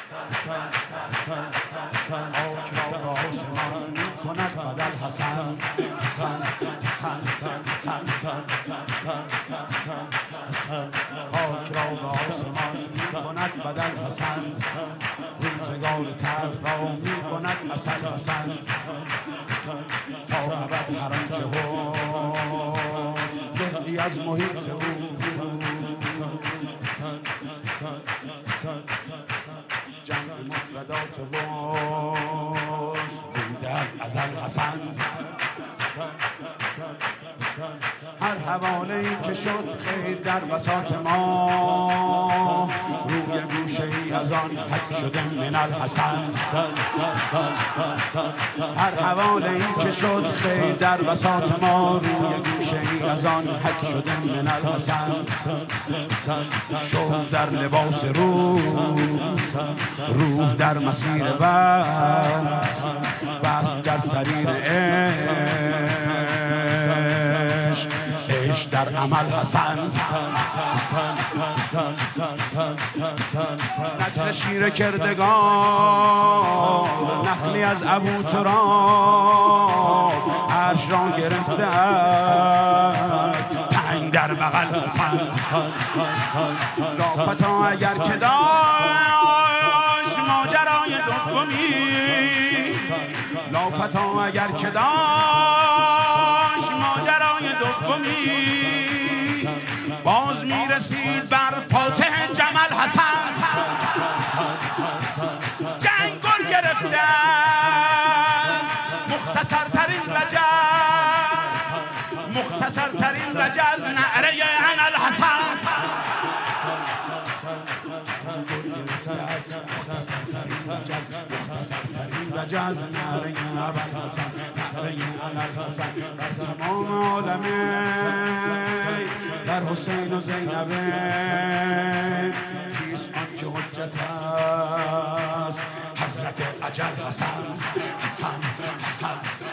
آسمان می کند بدل حسن خاک را به آسمان می کند بدل حسن روزگار تلخ را می کند حسن تا ابد هر آنچه جزئی از محیط او جمع مفردات بوده از ازل حسن هر حواله‌ای که شد خیر در بساط ما روی گوشه ای از آن حک شده من الحسن هر حواله‌ای که شد خیر در بساط ما روی گوشه ای از آن حک شده من الحسن شوق در لباس روح در مسیر بس در سریر عشق در عمل حسن نجل شیر کردگان نخلی از ابو تراب عرش را گرفته است تنگ در بغل حسن لافتا اگر که داشت ماجرای دومی لافتا اگر که داشت ماجرای دومی باز میرسید بر فاتح جمل حسن جنگ گر گرفته مختصر ترین رجز نعره انل حسن رجز نعره تمام عالمه در حسین و زینبه کیست آنکه حجت است حضرت اجل حسن